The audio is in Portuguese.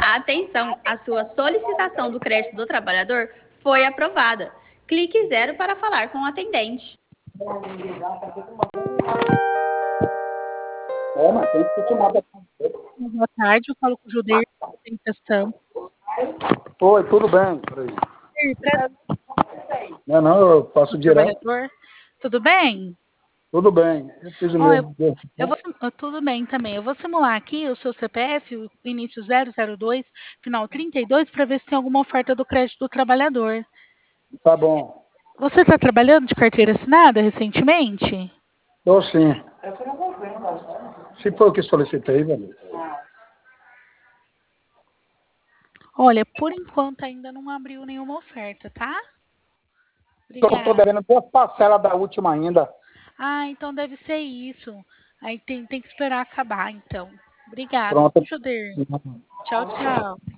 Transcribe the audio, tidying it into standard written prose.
Atenção, a sua solicitação do crédito do trabalhador foi aprovada. Clique 0 para falar com o atendente. Boa tarde, eu falo com o Judeir da questão. Oi, tudo bem? Não, eu passo direto. Tudo bem? Tudo bem. Eu fiz o Tudo bem também. Eu vou simular aqui o seu CPF, o início 002, final 32, para ver se tem alguma oferta do crédito do trabalhador. Tá bom. Você está trabalhando de carteira assinada recentemente? Estou sim. Se foi o que solicitei, velho. Olha, por enquanto ainda não abriu nenhuma oferta, tá? Estou devendo 2 parcelas da última ainda. Ah, então deve ser isso. Aí tem que esperar acabar, então. Obrigada, Pronto. Judeir. Tchau, tchau.